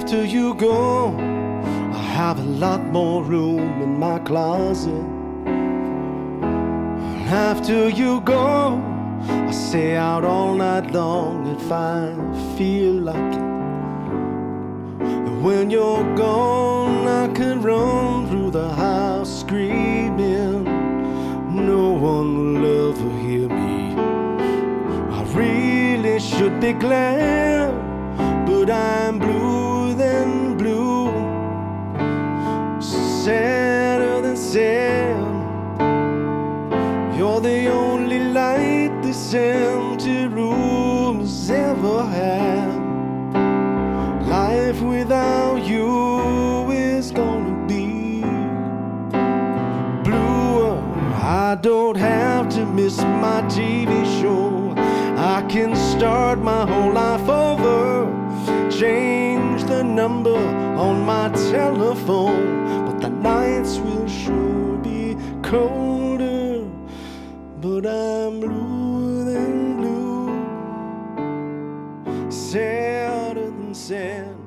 After you go, I have a lot more room in my closet. After you go, I stay out all night long if I feel like it. When you're gone, I could run through the house screaming. No one will ever hear me. I really should be glad, but I'm blue than blue, sadder than sad. You're the only light this empty room has ever had. Life without you is gonna be bluer. I don't have to miss my TV show. I can start my whole life over, change the number on my telephone, but the nights will sure be colder. But I'm bluer than blue, sadder than sad.